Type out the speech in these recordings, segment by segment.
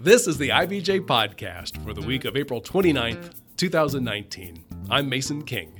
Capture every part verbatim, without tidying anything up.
This is the I B J podcast for the week of April twenty-ninth, twenty nineteen. I'm Mason King.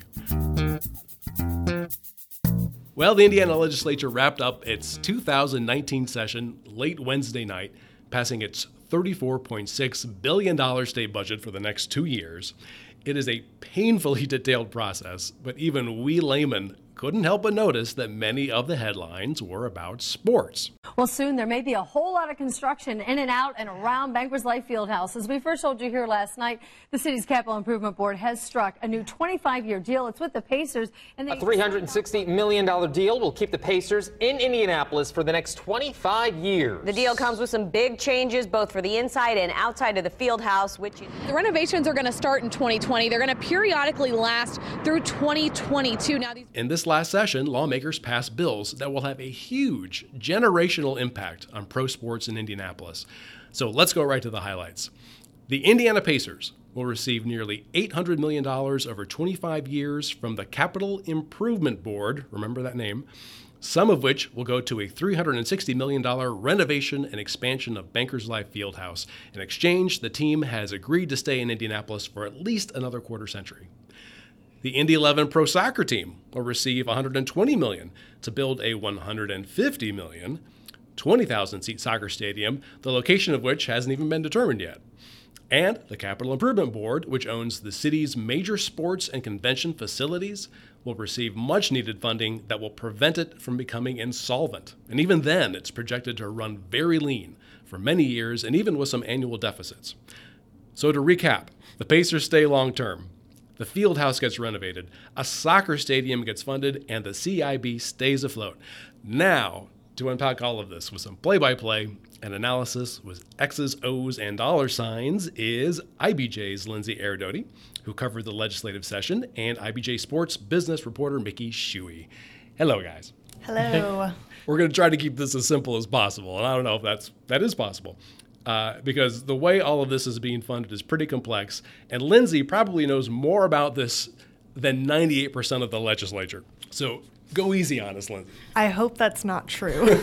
Well, the Indiana legislature wrapped up its two thousand nineteen session late Wednesday night, passing its thirty-four point six billion dollars state budget for the next two years. It is a painfully detailed process, but even we laymen couldn't help but notice that many of the headlines were about sports. Well, soon there may be a whole lot of construction in and out and around Bankers Life Fieldhouse. As we first told you here last night, the city's Capital Improvement Board has struck a new twenty-five year deal. It's with the Pacers. And a three hundred sixty million dollars deal will keep the Pacers in Indianapolis for the next twenty-five years. The deal comes with some big changes, both for the inside and outside of the Fieldhouse, which the renovations are going to start in twenty twenty. They're going to periodically last through twenty twenty-two. Now, these in this last session, lawmakers passed bills that will have a huge generational impact on pro sports in Indianapolis. So let's go right to the highlights. The Indiana Pacers will receive nearly eight hundred million dollars over twenty-five years from the Capital Improvement Board, remember that name, some of which will go to a three hundred sixty million dollars renovation and expansion of Bankers Life Fieldhouse. In exchange, the team has agreed to stay in Indianapolis for at least another quarter century. The Indy eleven Pro Soccer team will receive one hundred twenty million dollars to build a one hundred fifty million dollars, twenty thousand seat soccer stadium, the location of which hasn't even been determined yet. And the Capital Improvement Board, which owns the city's major sports and convention facilities, will receive much-needed funding that will prevent it from becoming insolvent. And even then, it's projected to run very lean for many years and even with some annual deficits. So to recap, the Pacers stay long-term. The Fieldhouse gets renovated, a soccer stadium gets funded, and the C I B stays afloat. Now, to unpack all of this with some play-by-play and analysis with X's, O's, and dollar signs is I B J's Lindsay Aridoti, who covered the legislative session, and I B J Sports business reporter Mickey Shuey. Hello, guys. Hello. We're going to try to keep this as simple as possible, and I don't know if that's that is possible. Uh, because the way all of this is being funded is pretty complex, and Lindsay probably knows more about this than ninety-eight percent of the legislature. So go easy on us, Lindsay. I hope that's not true.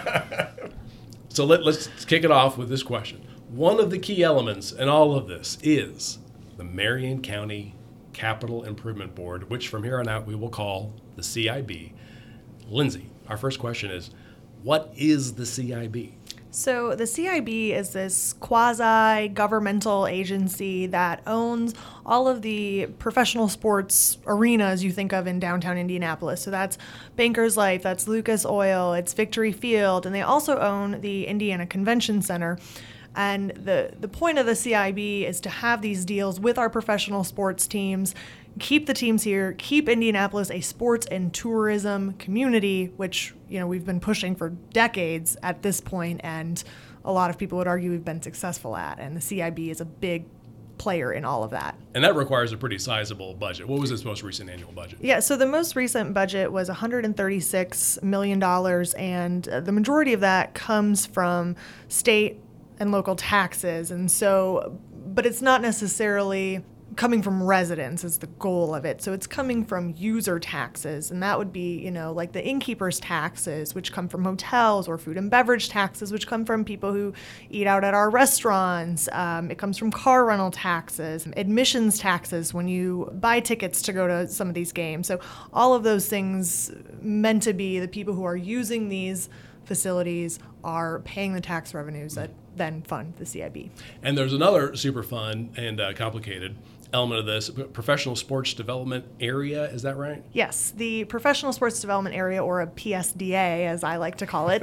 So let, let's kick it off with this question. One of the key elements in all of this is the Marion County Capital Improvement Board, which from here on out we will call the C I B. Lindsay, our first question is, what is the C I B? So the C I B is this quasi-governmental agency that owns all of the professional sports arenas you think of in downtown Indianapolis. So that's Bankers Life, that's Lucas Oil, it's Victory Field, and they also own the Indiana Convention Center. And the, the point of the C I B is to have these deals with our professional sports teams, keep the teams here, keep Indianapolis a sports and tourism community, which, you know, we've been pushing for decades at this point, and a lot of people would argue we've been successful at, and the C I B is a big player in all of that. And that requires a pretty sizable budget. What was its most recent annual budget? Yeah, so the most recent budget was one hundred thirty-six million dollars, and the majority of that comes from state and local taxes. And so, but it's not necessarily coming from residents is the goal of it. So it's coming from user taxes, and that would be, you know, like the innkeeper's taxes, which come from hotels, or food and beverage taxes, which come from people who eat out at our restaurants. Um, it comes from car rental taxes, admissions taxes when you buy tickets to go to some of these games. So all of those things meant to be the people who are using these facilities are paying the tax revenues that then fund the C I B. And there's another super fun and uh, complicated element of this, professional sports development area, is that right? Yes, the professional sports development area, or a P S D A as I like to call it,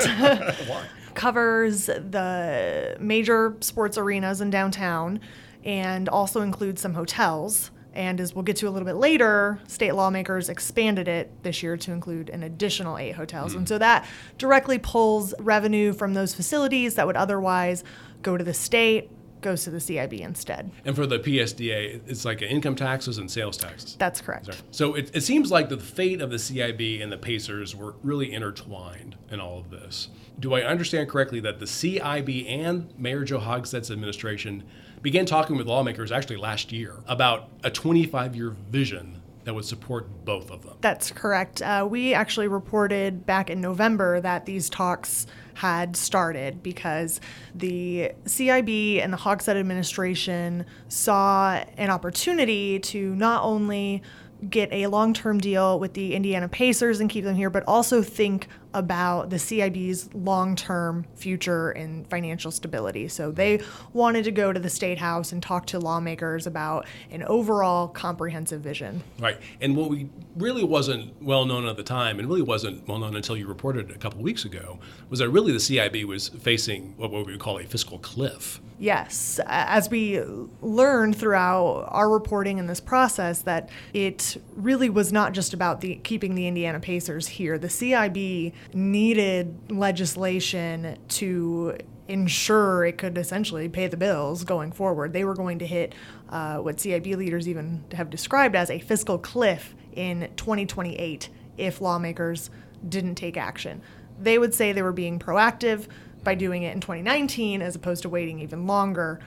covers the major sports arenas in downtown and also includes some hotels. And as we'll get to a little bit later, state lawmakers expanded it this year to include an additional eight hotels. Mm-hmm. And so that directly pulls revenue from those facilities that would otherwise go to the state, goes to the C I B instead. And for the P S D A, it's like income taxes and sales taxes. That's correct. Right. So it, it seems like the fate of the C I B and the Pacers were really intertwined in all of this. Do I understand correctly that the C I B and Mayor Joe Hogstad's administration began talking with lawmakers actually last year about a twenty-five year vision that would support both of them. That's correct. Uh, we actually reported back in November that these talks had started because the C I B and the Hogshead administration saw an opportunity to not only get a long-term deal with the Indiana Pacers and keep them here, but also think about the C I B's long-term future and financial stability. So they wanted to go to the State House and talk to lawmakers about an overall comprehensive vision. Right. And what we really wasn't well known at the time, and really wasn't well known until you reported a couple of weeks ago, was that really the C I B was facing what we would call a fiscal cliff. Yes, as we learned throughout our reporting in this process, that it really was not just about the keeping the Indiana Pacers here. The C I B needed legislation to ensure it could essentially pay the bills going forward. They were going to hit uh, what C I B leaders even have described as a fiscal cliff in twenty twenty-eight if lawmakers didn't take action. They would say they were being proactive by doing it in twenty nineteen as opposed to waiting even longer.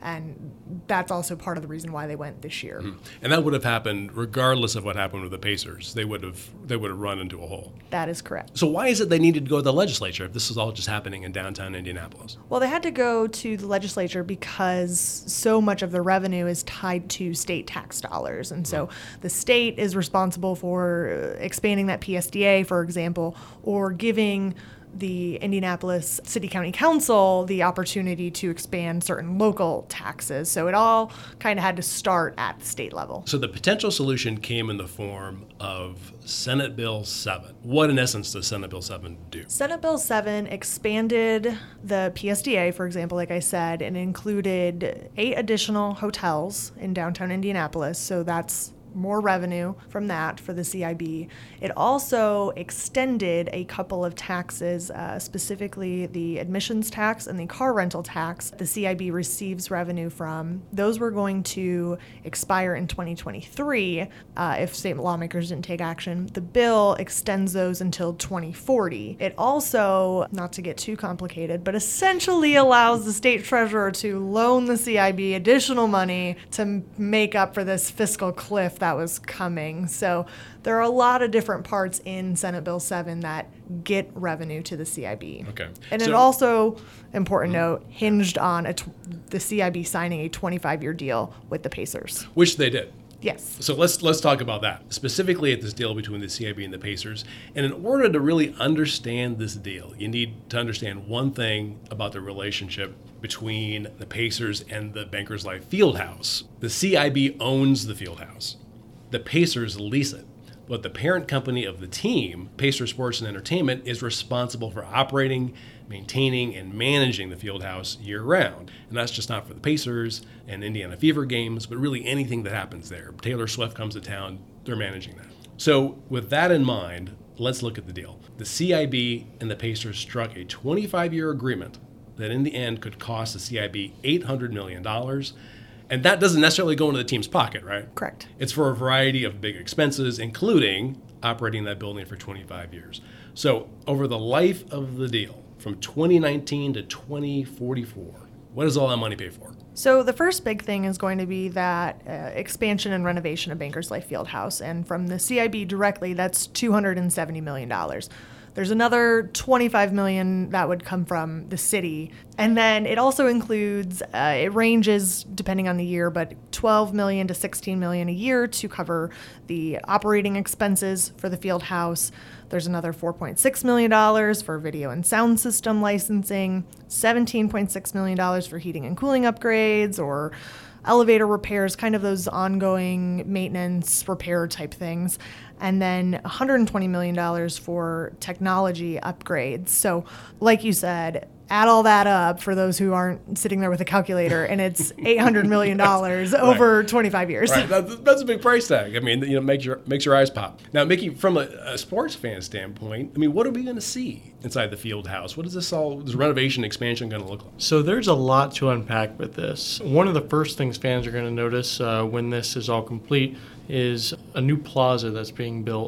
And that's also part of the reason why they went this year. Mm-hmm. And that would have happened regardless of what happened with the Pacers. They would have they would have run into a hole. That is correct. So why is it they needed to go to the legislature if this is all just happening in downtown Indianapolis? Well, they had to go to the legislature because so much of the revenue is tied to state tax dollars. And so the state is responsible for expanding that P S D A, for example, or giving the Indianapolis City County Council the opportunity to expand certain local taxes. So it all kind of had to start at the state level. So the potential solution came in the form of Senate Bill seven. What, in essence, does Senate Bill seven do? Senate Bill seven expanded the P S D A, for example, like I said, and included eight additional hotels in downtown Indianapolis. So that's more revenue from that for the C I B. It also extended a couple of taxes, uh, specifically the admissions tax and the car rental tax the C I B receives revenue from. Those were going to expire in twenty twenty-three uh, if state lawmakers didn't take action. The bill extends those until twenty forty. It also, not to get too complicated, but essentially allows the state treasurer to loan the C I B additional money to make up for this fiscal cliff that was coming. So there are a lot of different parts in Senate Bill seven that get revenue to the C I B. Okay. And So- it also, important note, hinged on a tw- the C I B signing a twenty-five year deal with the Pacers. Which they did. Yes. So let's let's talk about that, specifically at this deal between the C I B and the Pacers. And in order to really understand this deal, you need to understand one thing about the relationship between the Pacers and the Bankers Life Fieldhouse. The C I B owns the Fieldhouse. The Pacers lease it. But the parent company of the team, Pacer Sports and Entertainment, is responsible for operating, maintaining, and managing the Fieldhouse year-round. And that's just not for the Pacers and Indiana Fever games, but really anything that happens there. Taylor Swift comes to town, they're managing that. So with that in mind, let's look at the deal. The C I B and the Pacers struck a twenty-five year agreement that in the end could cost the C I B eight hundred million dollars. And that doesn't necessarily go into the team's pocket, right? Correct. It's for a variety of big expenses, including operating that building for twenty-five years. So over the life of the deal, from twenty nineteen to twenty forty-four, what does all that money pay for? So the first big thing is going to be that uh, expansion and renovation of Bankers Life Fieldhouse. And from the C I B directly, that's two hundred seventy million dollars. There's another twenty-five million dollars that would come from the city. And then it also includes, uh, it ranges depending on the year, but twelve million dollars to sixteen million dollars a year to cover the operating expenses for the field house. There's another four point six million dollars for video and sound system licensing, seventeen point six million dollars for heating and cooling upgrades or elevator repairs, kind of those ongoing maintenance repair type things. And then one hundred twenty million dollars for technology upgrades. So like you said, add all that up for those who aren't sitting there with a calculator, and it's eight hundred million dollars over right. twenty-five years. Right, that, that's a big price tag. I mean, you know, makes your makes your eyes pop. Now, Mickey, from a, a sports fan standpoint, I mean, what are we going to see inside the field house? What is this all, this renovation expansion going to look like? So there's a lot to unpack with this. One of the first things fans are going to notice uh, when this is all complete is a new plaza that's being built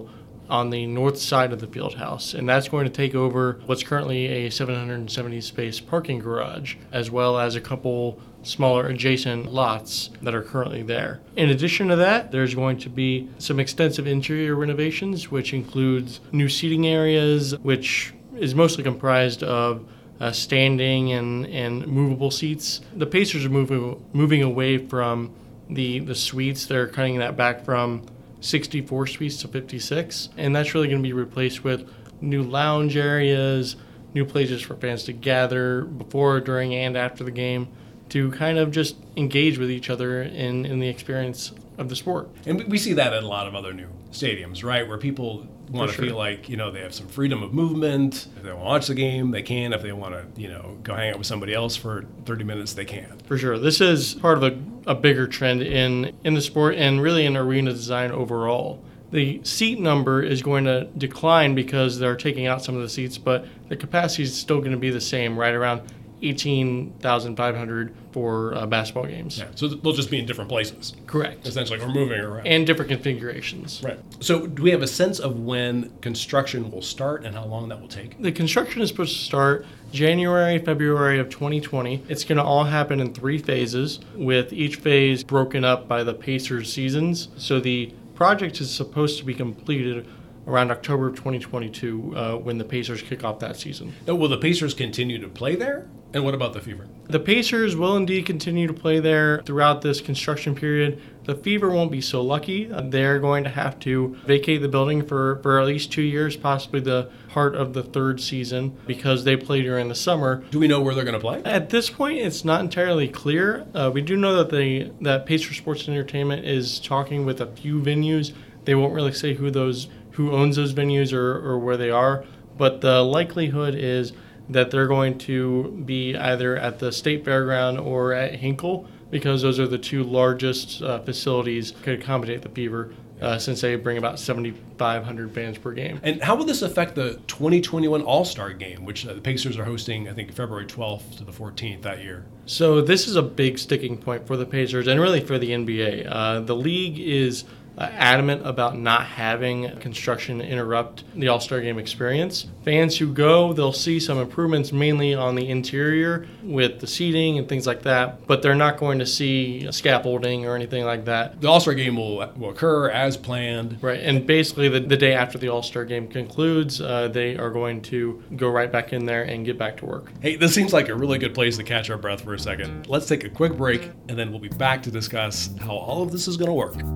on the north side of the field house, and that's going to take over what's currently a seven hundred seventy space parking garage, as well as a couple smaller adjacent lots that are currently there. In addition to that, there's going to be some extensive interior renovations, which includes new seating areas, which is mostly comprised of uh, standing and, and movable seats. The Pacers are moving moving away from the, the suites. They're cutting that back from sixty-four suites to fifty-six, and that's really going to be replaced with new lounge areas, new places for fans to gather before, during, and after the game to kind of just engage with each other in, in the experience of the sport. And we- we see that at a lot of other new stadiums, right, where people want to For sure. feel like, you know, they have some freedom of movement. If they want to watch the game, they can. If they want to, you know, go hang out with somebody else for thirty minutes, they can. For sure. This is part of a, a bigger trend in, in the sport and really in arena design overall. The seat number is going to decline because they're taking out some of the seats, but the capacity is still going to be the same, right around eighteen thousand five hundred for uh, basketball games. Yeah. So th- they'll just be in different places. Correct. Essentially, we're moving around. And different configurations. Right. So do we have a sense of when construction will start and how long that will take? The construction is supposed to start January, February of twenty twenty. It's going to all happen in three phases, with each phase broken up by the Pacers seasons. So the project is supposed to be completed around October of twenty twenty-two uh, when the Pacers kick off that season. Now, will the Pacers continue to play there? And what about the Fever? The Pacers will indeed continue to play there throughout this construction period. The Fever won't be so lucky. Uh, They're going to have to vacate the building for, for at least two years, possibly the part of the third season, because they play during the summer. Do we know where they're going to play? At this point, it's not entirely clear. Uh, we do know that the that Pacers Sports and Entertainment is talking with a few venues. They won't really say who those who owns those venues or, or where they are, but the likelihood is that they're going to be either at the State Fairground or at Hinkle, because those are the two largest uh, facilities that could accommodate the Fever, uh, since they bring about seventy-five hundred fans per game. And how will this affect the twenty twenty-one All-Star Game, which uh, the Pacers are hosting, I think, February twelfth to the fourteenth that year? So this is a big sticking point for the Pacers and really for the N B A. Uh, the league is uh, adamant about not having construction interrupt the All-Star Game experience. Fans who go, they'll see some improvements mainly on the interior with the seating and things like that, but they're not going to see scaffolding or anything like that. The All-Star Game will, will occur as planned. Right, and basically the, the day after the All-Star Game concludes, uh, they are going to go right back in there and get back to work. Hey, this seems like a really good place to catch our breath for a second. Let's take a quick break, and then we'll be back to discuss how all of this is going to work.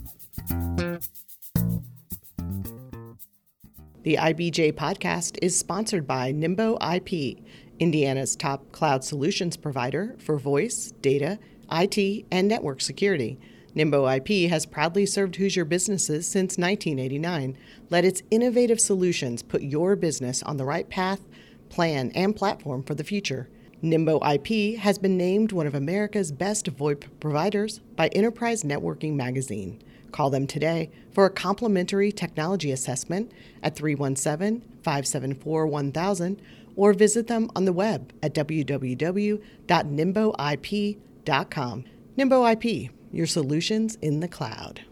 The I B J podcast is sponsored by Nimbo I P, Indiana's top cloud solutions provider for voice, data, I T, and network security. Nimbo I P has proudly served Hoosier businesses since nineteen eighty-nine. Let its innovative solutions put your business on the right path, plan, and platform for the future. Nimbo I P has been named one of America's best VoIP providers by Enterprise Networking Magazine. Call them today for a complimentary technology assessment at three one seven, five seven four, one thousand or visit them on the web at w w w dot nimbo i p dot com. Nimbo I P, your solutions in the cloud.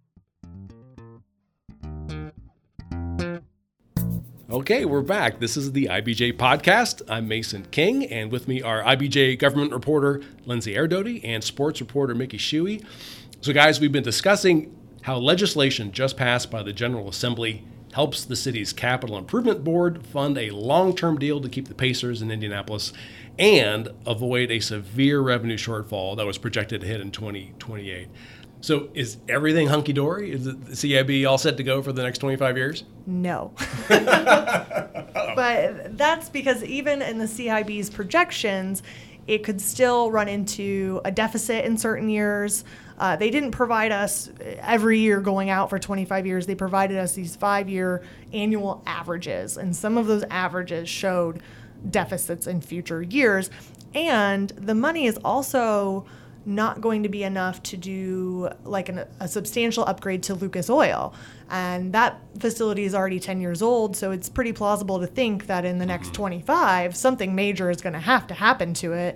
Okay, we're back. This is the I B J podcast. I'm Mason King, and with me are I B J government reporter Lindsay Erdoty and sports reporter Mickey Shuey. So guys, we've been discussing how legislation just passed by the General Assembly helps the city's capital improvement board fund a long-term deal to keep the Pacers in Indianapolis and avoid a severe revenue shortfall that was projected to hit in twenty twenty-eight. So is everything hunky-dory? Is the C I B all set to go for the next twenty-five years? No. But that's because even in the C I B's projections, it could still run into a deficit in certain years. Uh, they didn't provide us every year going out for twenty-five years. They provided us these five-year annual averages, and some of those averages showed deficits in future years. And the money is also not going to be enough to do like an, a substantial upgrade to Lucas Oil. And that facility is already ten years old, so it's pretty plausible to think that in the next twenty-five, something major is going to have to happen to it.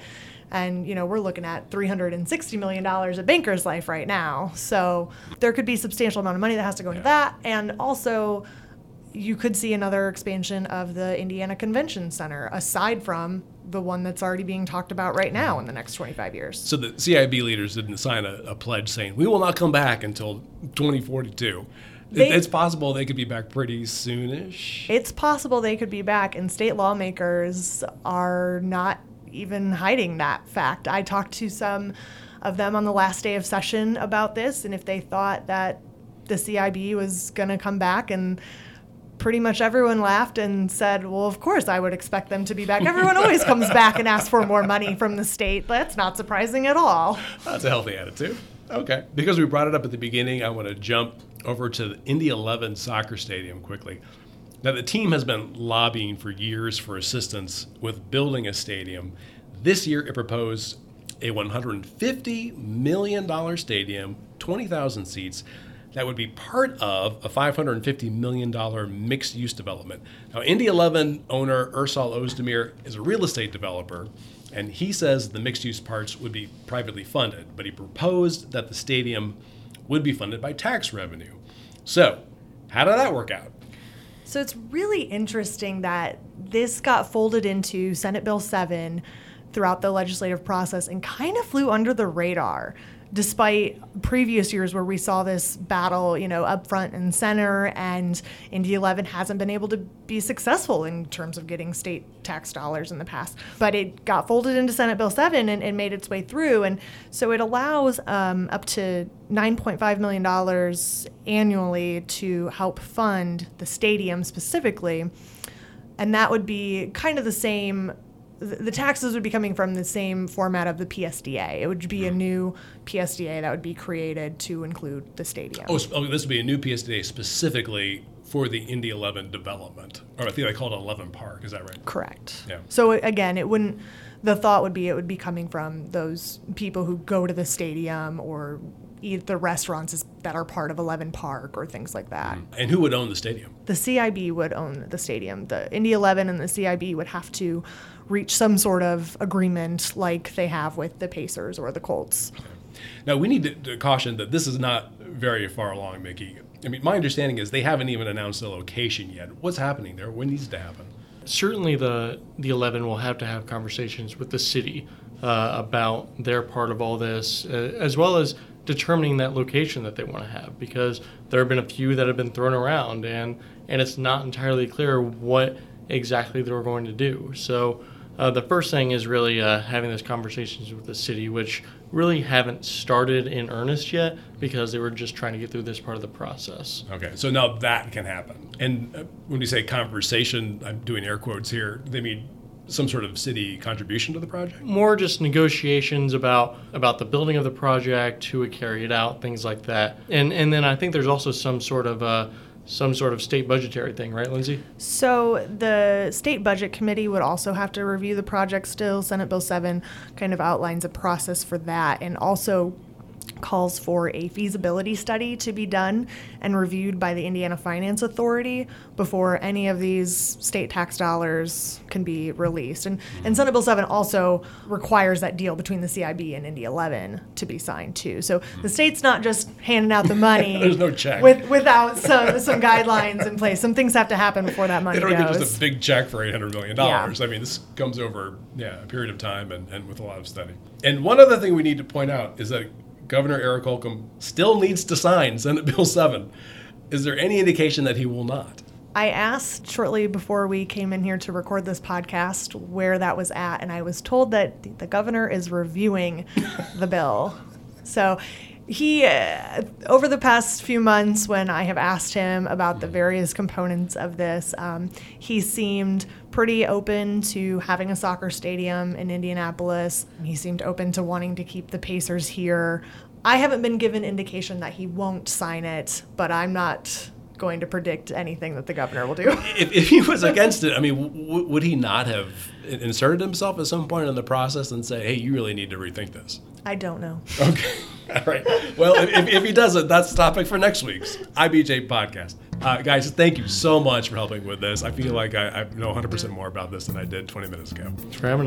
And, you know, we're looking at three hundred sixty million dollars at Bankers Life right now. So there could be a substantial amount of money that has to go into that. And also, you could see another expansion of the Indiana Convention Center, aside from the one that's already being talked about right now in the next twenty-five years. So the C I B leaders didn't sign a, a pledge saying, we will not come back until twenty forty-two. They, it's possible they could be back pretty soonish. It's possible they could be back, and state lawmakers are not even hiding that fact. I talked to some of them on the last day of session about this, and if they thought that the C I B was going to come back, and pretty much everyone laughed and said, well, of course I would expect them to be back. Everyone always comes back and asks for more money from the state. That's not surprising at all. That's a healthy attitude. Okay. Because we brought it up at the beginning, I want to jump over to the Indy eleven soccer stadium quickly. Now, the team has been lobbying for years for assistance with building a stadium. This year, it proposed a one hundred fifty million dollars stadium, twenty thousand seats, that would be part of a five hundred fifty million dollars mixed-use development. Now, Indy eleven owner Ursal Ozdemir is a real estate developer, and he says the mixed-use parts would be privately funded, but he proposed that the stadium would be funded by tax revenue. So, how did that work out? So it's really interesting that this got folded into Senate Bill seven throughout the legislative process and kind of flew under the radar, despite previous years where we saw this battle, you know, up front and center, and Indy eleven hasn't been able to be successful in terms of getting state tax dollars in the past. But it got folded into Senate Bill seven and, and made its way through, and so it allows um, up to nine point five million dollars annually to help fund the stadium specifically, and that would be kind of the same. The taxes would be coming from the same format of the P S D A. It would be a new P S D A that would be created to include the stadium. Oh, so this would be a new P S D A specifically for the Indy eleven development. Or I think they call it eleven Park. Is that right? Correct. Yeah. So again, it wouldn't. The thought would be it would be coming from those people who go to the stadium or eat the restaurants that are part of eleven Park or things like that. And who would own the stadium? The C I B would own the stadium. The Indy eleven and the C I B would have to reach some sort of agreement like they have with the Pacers or the Colts. Okay. Now, we need to, to caution that this is not very far along, Mickey. I mean, my understanding is they haven't even announced a location yet. What's happening there? What needs to happen? Certainly the, the eleven will have to have conversations with the city uh, about their part of all this, uh, as well as determining that location that they want to have, because there have been a few that have been thrown around, and, and it's not entirely clear what exactly they're going to do. So uh, the first thing is really uh, having those conversations with the city, which really haven't started in earnest yet because they were just trying to get through this part of the process. Okay, so now that can happen. And uh, when you say conversation, I'm doing air quotes here, they mean some sort of city contribution to the project? More just negotiations about about the building of the project, who would carry it out, things like that. And and then I think there's also some sort of uh, some sort of state budgetary thing, right, Lindsay? So the State Budget Committee would also have to review the project still. Senate Bill seven kind of outlines a process for that, and also calls for a feasibility study to be done and reviewed by the Indiana Finance Authority before any of these state tax dollars can be released. And, and Senate Bill seven also requires that deal between the C I B and Indy eleven to be signed too. So the state's not just handing out the money There's no check. With, without some, some guidelines in place. Some things have to happen before that money They don't goes. get just a big check for eight hundred million dollars. Yeah. I mean, this comes over yeah, a period of time and, and with a lot of study. And one other thing we need to point out is that Governor Eric Holcomb still needs to sign Senate Bill seven. Is there any indication that he will not? I asked shortly before we came in here to record this podcast where that was at, and I was told that the governor is reviewing the bill. So he, uh, over the past few months when I have asked him about the various components of this, um, he seemed pretty open to having a soccer stadium in Indianapolis. He seemed open to wanting to keep the Pacers here. I haven't been given indication that he won't sign it, but I'm not going to predict anything that the governor will do. If, if he was against it, I mean, w- would he not have inserted himself at some point in the process and say, hey, you really need to rethink this? I don't know. Okay. All right. Well, if, if he doesn't, that's the topic for next week's I B J podcast. Uh, guys, thank you so much for helping with this. I feel like I, I know one hundred percent more about this than I did twenty minutes ago. Thanks for having us.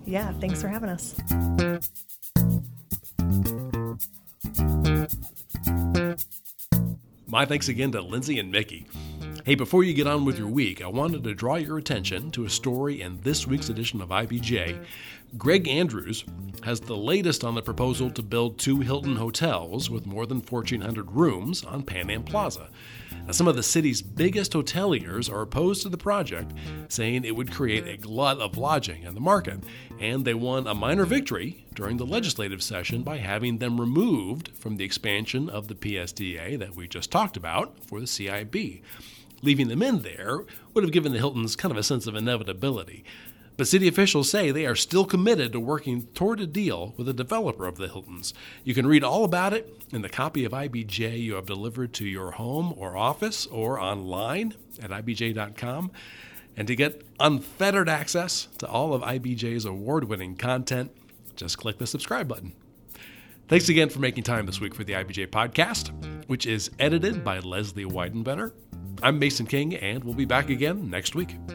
Yeah, thanks for having us. My thanks again to Lindsay and Mickey. Hey, before you get on with your week, I wanted to draw your attention to a story in this week's edition of I B J. Greg Andrews has the latest on the proposal to build two Hilton hotels with more than fourteen hundred rooms on Pan Am Plaza. Now, some of the city's biggest hoteliers are opposed to the project, saying it would create a glut of lodging in the market, and they won a minor victory during the legislative session by having them removed from the expansion of the P S D A that we just talked about for the C I B. Leaving them in there would have given the Hiltons kind of a sense of inevitability. But city officials say they are still committed to working toward a deal with the developer of the Hiltons. You can read all about it in the copy of I B J you have delivered to your home or office or online at I B J dot com. And to get unfettered access to all of I B J's award-winning content, just click the subscribe button. Thanks again for making time this week for the I B J podcast, which is edited by Leslie Weidenbender. I'm Mason King, and we'll be back again next week.